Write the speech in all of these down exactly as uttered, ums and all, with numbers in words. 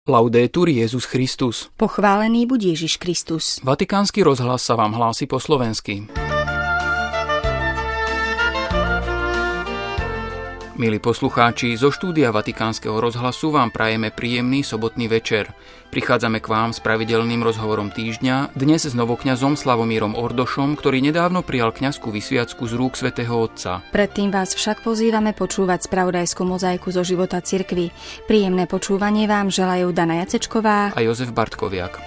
Laudetur Jesus Christus. Pochválený buď Ježiš Kristus. Vatikánsky rozhlas sa vám hlási po slovensky. Milí poslucháči, zo štúdia Vatikánskeho rozhlasu vám prajeme príjemný sobotný večer. Prichádzame k vám s pravidelným rozhovorom týždňa, dnes s novokňazom Slavomírom Ordošom, ktorý nedávno prijal kňazskú vysviacku z rúk svätého Otca. Predtým vás však pozývame počúvať spravodajskú mozaiku zo života cirkvi. Príjemné počúvanie vám želajú Dana Jacečková a Jozef Bartkoviak.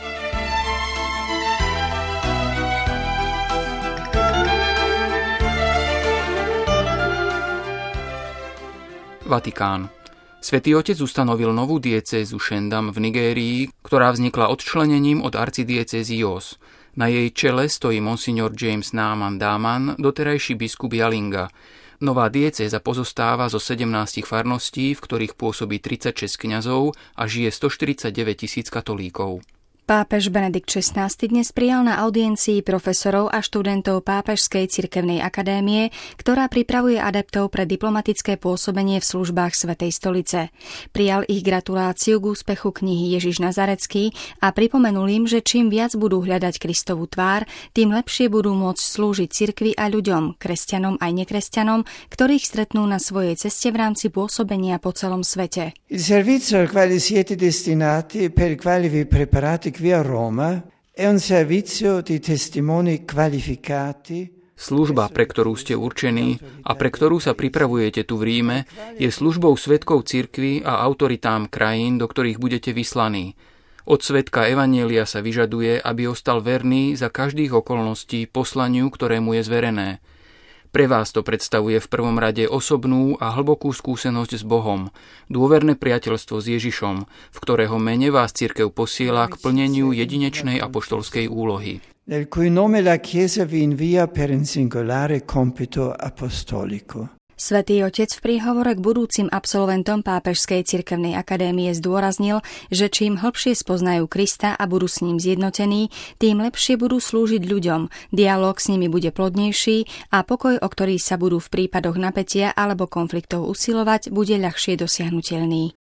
Vatikán. Svätý Otec ustanovil novú diecézu Shandam v Nigérii, ktorá vznikla odčlenením od arcidiecézy Jos. Na jej čele stojí monsignor James Naaman Daman, doterajší biskup Jalinga. Nová diecéza pozostáva zo sedemnástich farností, v ktorých pôsobí tridsaťšesť kňazov a žije stoštyridsaťdeväť tisíc katolíkov. Pápež Benedikt šestnásty dnes prijal na audiencii profesorov a študentov Pápežskej cirkevnej akadémie, ktorá pripravuje adeptov pre diplomatické pôsobenie v službách Svätej stolice. Prijal ich gratuláciu k úspechu knihy Ježiš Nazarecký a pripomenul im, že čím viac budú hľadať Kristovu tvár, tým lepšie budú môcť slúžiť cirkvi a ľuďom, kresťanom aj nekresťanom, ktorých stretnú na svojej ceste v rámci pôsobenia po celom svete. Il servizio al quale siete destinati, per il quale vi preparate qui a Roma, è un servizio di testimoni qualificati. Služba, pre ktorú ste určení a pre ktorú sa pripravujete tu v Ríme, je službou svedkov cirkvi a autoritám krajín, do ktorých budete vyslaní. Od svedka evanjelia sa vyžaduje, aby ostal verný za každých okolností poslaniu, ktorému je zverené. Pre vás to predstavuje v prvom rade osobnú a hlbokú skúsenosť s Bohom, dôverné priateľstvo s Ježišom, v ktorého mene vás cirkev posiela k plneniu jedinečnej apoštolskej úlohy. Nel cui nome la Chiesa vi invia per un singolare compito apostolico. Svätý Otec v príhovore k budúcim absolventom Pápežskej cirkevnej akadémie zdôraznil, že čím hlbšie spoznajú Krista a budú s ním zjednotení, tým lepšie budú slúžiť ľuďom, dialóg s nimi bude plodnejší a pokoj, o ktorý sa budú v prípadoch napätia alebo konfliktov usilovať, bude ľahšie dosiahnuteľný.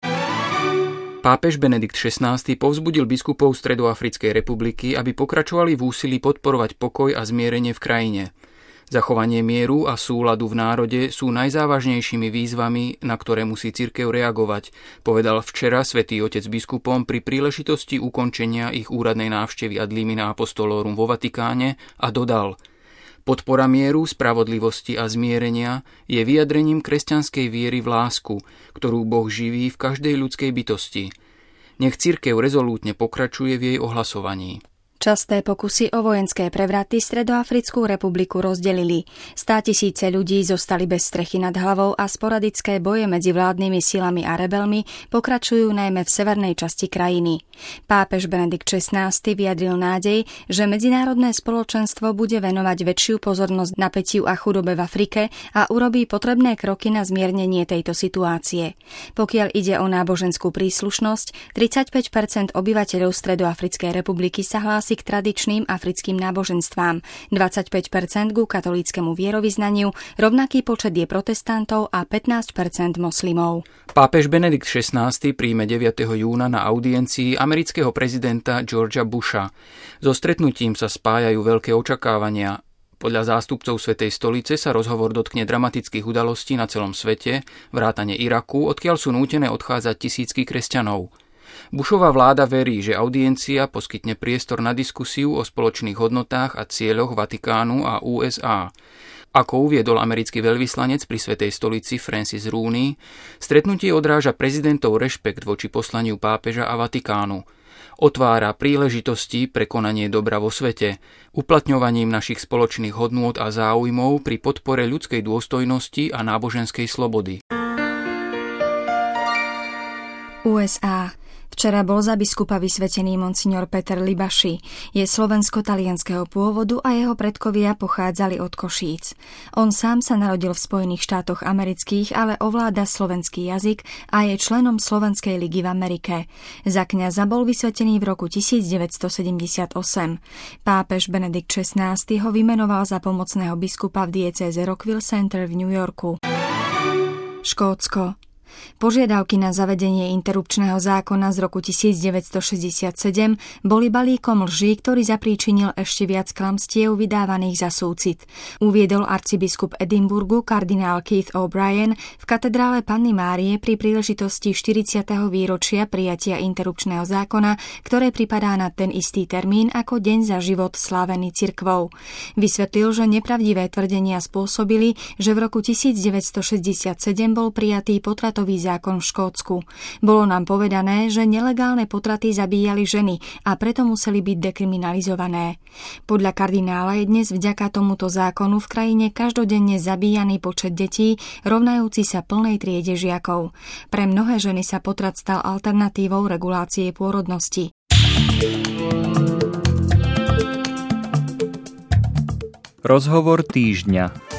Pápež Benedikt šestnásty povzbudil biskupov Stredoafrickej republiky, aby pokračovali v úsilí podporovať pokoj a zmierenie v krajine. Zachovanie mieru a súladu v národe sú najzávažnejšími výzvami, na ktoré musí cirkev reagovať, povedal včera svätý Otec biskupom pri príležitosti ukončenia ich úradnej návštevy ad limina apostolorum vo Vatikáne a dodal: podpora mieru, spravodlivosti a zmierenia je vyjadrením kresťanskej viery v lásku, ktorú Boh živí v každej ľudskej bytosti. Nech cirkev rezolútne pokračuje v jej ohlasovaní. Časté pokusy o vojenské prevraty Stredoafrickú republiku rozdelili. Státisíce ľudí zostali bez strechy nad hlavou a sporadické boje medzi vládnymi silami a rebelmi pokračujú najmä v severnej časti krajiny. Pápež Benedikt šestnásty vyjadril nádej, že medzinárodné spoločenstvo bude venovať väčšiu pozornosť napätiu a chudobe v Afrike a urobí potrebné kroky na zmiernenie tejto situácie. Pokiaľ ide o náboženskú príslušnosť, tridsaťpäť percent obyvateľov Stredoafrickej republiky sa hlási k tradičným africkým náboženstvám, dvadsaťpäť percent ku katolíckemu vierovyznaniu, rovnaký počet je protestantov a pätnásť percent moslimov. Pápež Benedikt šestnásty príjme deviateho júna na audiencii amerického prezidenta Georgea Busha. So stretnutím sa spájajú veľké očakávania. Podľa zástupcov Svätej stolice sa rozhovor dotkne dramatických udalostí na celom svete, vrátane Iraku, odkiaľ sú nútené odchádzať tisícky kresťanov. Bushova vláda verí, že audiencia poskytne priestor na diskusiu o spoločných hodnotách a cieľoch Vatikánu a ú es á. Ako uviedol americký veľvyslanec pri Svätej stolici Francis Rooney, stretnutie odráža prezidentov rešpekt voči poslaniu pápeža a Vatikánu. Otvára príležitosti pre konanie dobra vo svete, uplatňovaním našich spoločných hodnôt a záujmov pri podpore ľudskej dôstojnosti a náboženskej slobody. ú es á. Včera bol za biskupa vysvetený monsignor Peter Libaši. Je slovensko-talianskeho pôvodu a jeho predkovia pochádzali od Košíc. On sám sa narodil v Spojených štátoch amerických, ale ovláda slovenský jazyk a je členom Slovenskej ligy v Amerike. Za kňaza bol vysvetený v roku devätnásťstosedemdesiatosem. Pápež Benedikt šestnásty ho vymenoval za pomocného biskupa v diecéze Rockville Center v New Yorku. Škótsko. Požiadavky na zavedenie interrupčného zákona z roku devätnásťstošesťdesiatsedem boli balíkom lží, ktorý zapríčinil ešte viac klamstiev vydávaných za súcit. Uviedol arcibiskup Edinburgu kardinál Keith O'Brien v katedrále Panny Márie pri príležitosti štyridsiateho výročia prijatia interrupčného zákona, ktoré pripadá na ten istý termín ako Deň za život slávený cirkvou. Vysvetlil, že nepravdivé tvrdenia spôsobili, že v roku devätnásťstošesťdesiatsedem bol prijatý potratový zákon v Škótsku. Bolo nám povedané, že nelegálne potraty zabíjali ženy a preto museli byť dekriminalizované. Podľa kardinála je dnes vďaka tomuto zákonu v krajine každodenne zabíjaný počet detí, rovnajúci sa plnej triede žiakov. Pre mnohé ženy sa potrat stal alternatívou regulácie pôrodnosti. Rozhovor týždňa.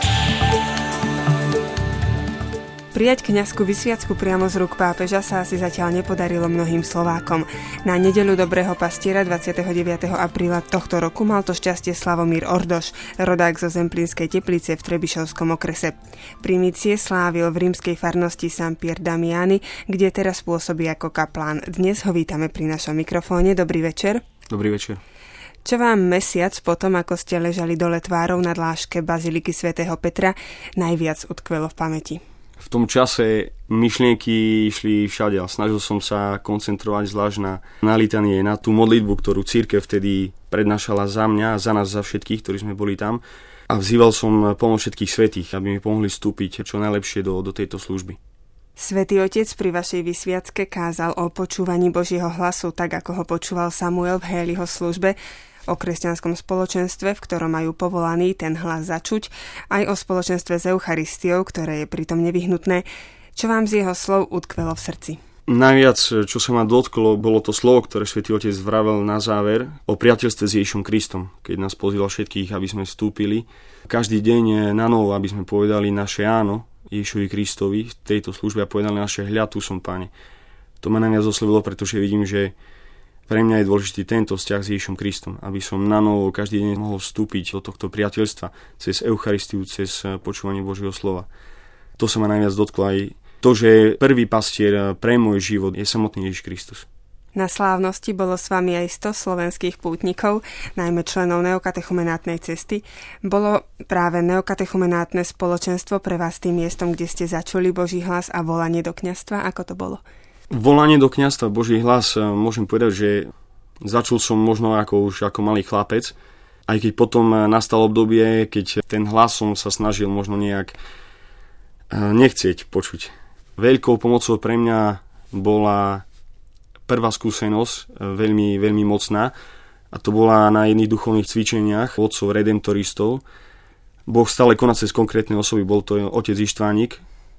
Prijať kňazskú vysviacku priamo z rúk pápeža sa asi zatiaľ nepodarilo mnohým Slovákom. Na nedeľu Dobrého pastiera dvadsiateho deviateho apríla tohto roku mal to šťastie Slavomír Ordoš, rodák zo Zemplínskej Teplice v Trebišovskom okrese. Primície slávil v rímskej farnosti San Pier Damiani, kde teraz pôsobí ako kaplán. Dnes ho vítame pri našom mikrofóne. Dobrý večer. Dobrý večer. Čo vám mesiac potom, ako ste ležali dole tvárou na dláške baziliky svätého Petra, najviac utkvelo v pamäti? V tom čase myšlienky išli všade a snažil som sa koncentrovať zvlášť na, na litanie, na tú modlitbu, ktorú cirkev vtedy prednášala za mňa a za nás, za všetkých, ktorí sme boli tam. A vzýval som pomoc všetkých svätých, aby mi pomohli vstúpiť čo najlepšie do, do tejto služby. Svätý Otec pri vašej vysviacke kázal o počúvaní Božieho hlasu, tak ako ho počúval Samuel v Héliho službe, o kresťanskom spoločenstve, v ktorom majú povolaný ten hlas začuť, aj o spoločenstve s Eucharistiou, ktoré je pritom nevyhnutné. Čo vám z jeho slov utkvelo v srdci? Najviac, čo sa ma dotklo, bolo to slovo, ktoré Svätý Otec vravel na záver o priateľstve s Ježišom Kristom, keď nás pozýval všetkých, aby sme vstúpili. Každý deň na novo, aby sme povedali naše áno Ježišovi Kristovi v tejto službe a povedali naše hľa, tu som, Pane. To ma najviac oslovilo, pretože vidím, že pre mňa je dôležitý tento vzťah s Ježišom Kristom, aby som na novo každý deň mohol vstúpiť do tohto priateľstva cez Eucharistiu, cez počúvanie Božieho slova. To sa ma najviac dotklo aj to, že prvý pastier pre môj život je samotný Ježiš Kristus. Na slávnosti bolo s vami aj sto slovenských pútnikov, najmä členov neokatechumenátnej cesty. Bolo práve neokatechumenátne spoločenstvo pre vás tým miestom, kde ste začuli Boží hlas a volanie do kňazstva? Ako to bolo? Volanie do kňazstva, Boží hlas, môžem povedať, že začul som možno ako už ako malý chlapec, aj keď potom nastalo obdobie, keď ten hlas som sa snažil možno nejak nechcieť počuť. Veľkou pomocou pre mňa bola prvá skúsenosť, veľmi, veľmi mocná, a to bola na jedných duchovných cvičeniach otcov redemptoristov. Boh stále koná cez konkrétne osoby, bol to otec Ištvánik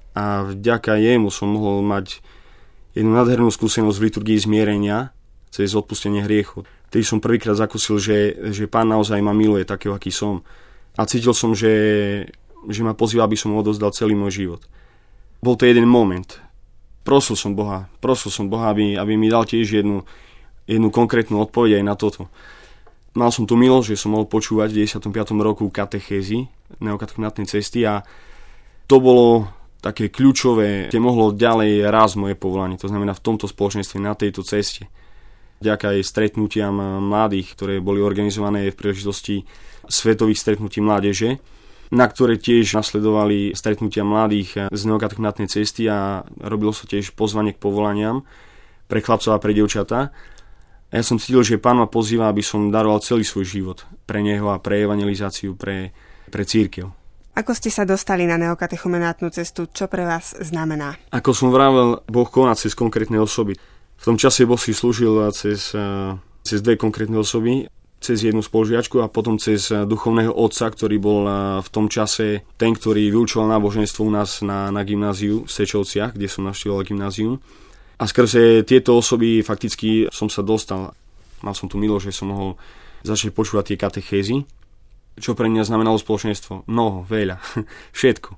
a vďaka jemu som mohol mať jednu nádhernú skúsenosť v liturgii zmierenia cez odpustenie hriechu. Vtedy som prvýkrát zakusil, že, že Pán naozaj ma miluje takého, aký som. A cítil som, že, že ma pozýva, aby som mu odozdal celý môj život. Bol to jeden moment. Prosil som Boha, prosil som Boha, aby, aby mi dal tiež jednu, jednu konkrétnu odpoveď aj na toto. Mal som tu milosť, že som mohol počúvať v deväťdesiatom piatom roku katechézy neokatechumenátnej cesty a to bolo také kľúčové, kde mohlo ďalej rásť moje povolanie, to znamená v tomto spoločenstve, na tejto ceste. Vďaka aj stretnutiam mladých, ktoré boli organizované v príležitosti svetových stretnutí mládeže, na ktoré tiež nasledovali stretnutia mladých z neokatechumenátnej cesty a robilo sa tiež pozvanie k povolaniam pre chlapcov a pre dievčatá. A ja som cítil, že Pán ma pozýva, aby som daroval celý svoj život pre neho a pre evangelizáciu, pre, pre cirkev. Ako ste sa dostali na neokatechumenátnu cestu? Čo pre vás znamená? Ako som vravel, Boh koná cez konkrétne osoby. V tom čase Boh si slúžil cez, cez dve konkrétne osoby, cez jednu spolužiačku a potom cez duchovného otca, ktorý bol v tom čase ten, ktorý vyučoval náboženstvo u nás na, na gymnáziu v Sečovciach, kde som navštevoval gymnázium. A skrze tieto osoby fakticky som sa dostal. Mal som tu milosť, že som mohol začať počúvať tie katechézy. Čo pre mňa znamenalo spoločenstvo? Mnoho, veľa, všetko.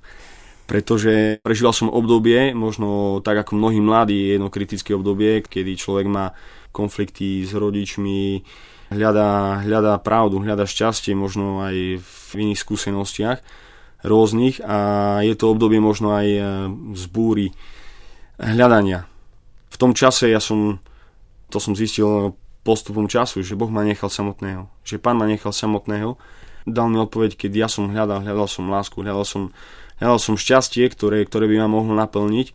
Pretože prežíval som obdobie, možno tak ako mnohí mladí, jedno kritické obdobie, kedy človek má konflikty s rodičmi, hľadá, hľadá pravdu, hľadá šťastie, možno aj v iných skúsenostiach rôznych a je to obdobie možno aj vzbúry, hľadania. V tom čase ja som, to som zistil postupom času, že Boh ma nechal samotného. Že Pán ma nechal samotného. Dal mi odpoveď, keď ja som hľadal, hľadal som lásku, hľadal som, hľadal som šťastie, ktoré, ktoré by ma mohlo naplniť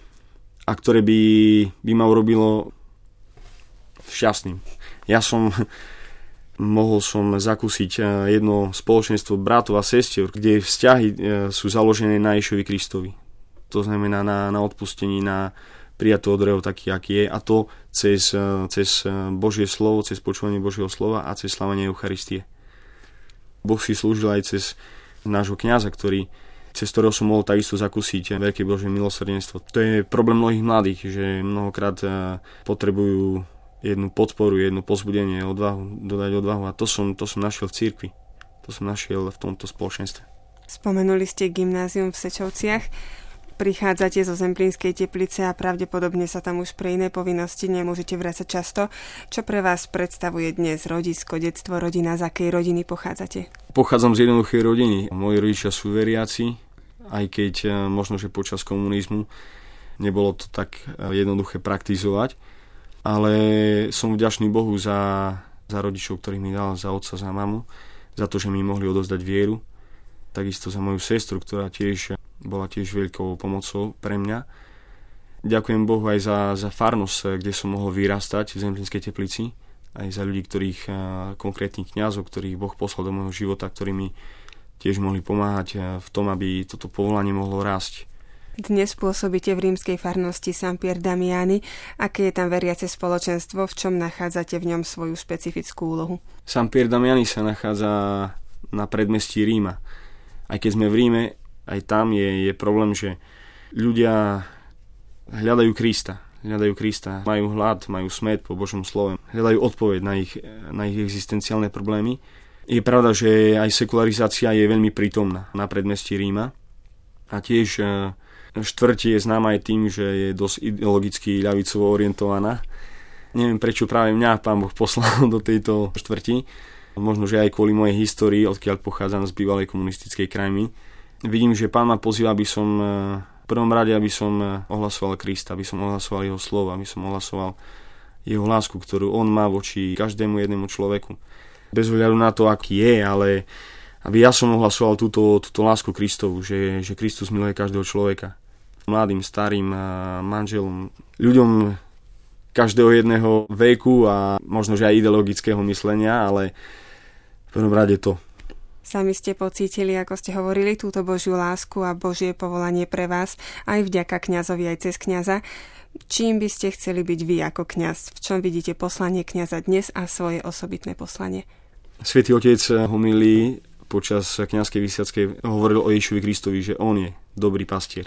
a ktoré by, by ma urobilo šťastným. Ja som mohol som zakúsiť jedno spoločenstvo bratov a sestier, kde vzťahy sú založené na Ježišovi Kristovi. To znamená na, na odpustení, na prijatú od Boha taký, aký je, a to cez, cez Božie slovo, cez počúvanie Božieho slova a cez slávenie Eucharistie. Boh si slúžil aj cez nášho kňaza, ktorý, cez ktorého som mohol takisto zakúsiť veľké Božie milosrdenstvo. To je problém mnohých mladých, že mnohokrát potrebujú jednu podporu, jedno povzbudenie, odvahu, dodať odvahu, a to som, to som našiel v cirkvi. To som našiel v tomto spoločenstve. Spomenuli ste gymnázium v Sečovciach. Prichádzate zo Zemplínskej Teplice a pravdepodobne sa tam už pre iné povinnosti nemôžete vrácať často. Čo pre vás predstavuje dnes rodisko, detstvo, rodina? Z akej rodiny pochádzate? Pochádzam z jednoduchej rodiny. Moji rodičia sú veriaci, aj keď možno, že počas komunizmu nebolo to tak jednoduché praktizovať. Ale som vďačný Bohu za, za rodičov, ktorých mi dal, za otca, za mamu, za to, že mi mohli odozdať vieru. Takisto za moju sestru, ktorá tiež bola tiež veľkou pomocou pre mňa. Ďakujem Bohu aj za, za farnosť, kde som mohol vyrastať v Zemplínskej Teplici. Aj za ľudí, ktorých, konkrétnych kňazov, ktorých Boh poslal do môjho života, ktorí mi tiež mohli pomáhať v tom, aby toto povolanie mohlo rásť. Dnes pôsobíte v rímskej farnosti San Pier Damiani. Aké je tam veriace spoločenstvo? V čom nachádzate v ňom svoju špecifickú úlohu? San Pier Damiani sa nachádza na predmestí Ríma. Aj keď sme v Ríme, aj tam je, je problém, že ľudia hľadajú Krista. Hľadajú Krista, majú hlad, majú smäd po Božom slove. Hľadajú odpoveď na ich, na ich existenciálne problémy. Je pravda, že aj sekularizácia je veľmi prítomná na predmestí Ríma. A tiež štvrť je známa aj tým, že je dosť ideologicky ľavicovo orientovaná. Neviem, prečo práve mňa Pán Boh poslal do tejto štvrti. Možno, že aj kvôli mojej histórii, odkiaľ pochádzam z bývalej komunistickej krajiny. Vidím, že Pán ma pozýva, aby som v prvom rade, aby som ohlasoval Krista, aby som ohlasoval jeho slovo, aby som ohlasoval jeho lásku, ktorú on má voči každému jednému človeku. Bez ohľadu na to, aký je, ale aby ja som ohlasoval túto, túto lásku Kristovu, že, že Kristus miluje každého človeka. Mladým, starým, manželom, ľuďom každého jedného veku a možno, že aj ideologického myslenia, ale v prvom rade to. Sami ste pocítili, ako ste hovorili, túto Božiu lásku a Božie povolanie pre vás, aj vďaka kňazovi, aj cez kňaza. Čím by ste chceli byť vy ako kňaz? V čom vidíte poslanie kňaza dnes a svoje osobitné poslanie? Svätý Otec homílii počas kňazskej vysviackej hovoril o Ježišovi Kristovi, že on je dobrý pastier.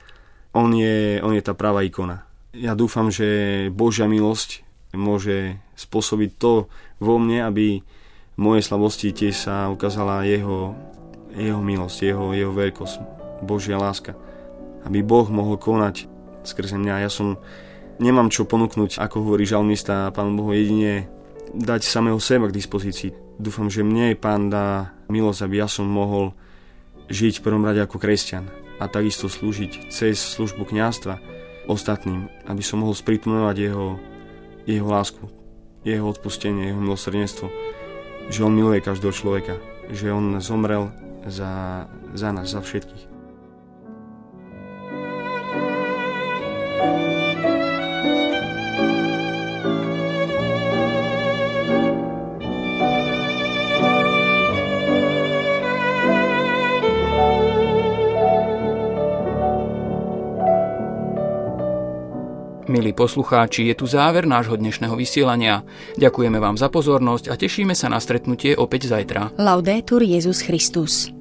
On je, on je tá pravá ikona. Ja dúfam, že Božia milosť môže spôsobiť to vo mne, aby v mojej slabosti tiež sa ukázala jeho, jeho milosť, jeho, jeho veľkosť, Božia láska. Aby Boh mohol konať skrze mňa. Ja som, nemám čo ponúknuť, ako hovorí žalmista, Pán Bohu jedine dať samého seba k dispozícii. Dúfam, že mne Pán dá milosť, aby ja som mohol žiť v prvom rade ako kresťan a takisto slúžiť cez službu kňazstva ostatným, aby som mohol sprítomňovať jeho, jeho lásku, jeho odpustenie, jeho milosrdenstvo, že on miluje každého človeka, že on zomrel za, za nás, za všetkých. Milí poslucháči, je tu záver nášho dnešného vysielania. Ďakujeme vám za pozornosť a tešíme sa na stretnutie opäť zajtra. Laudetur Jesus Christus.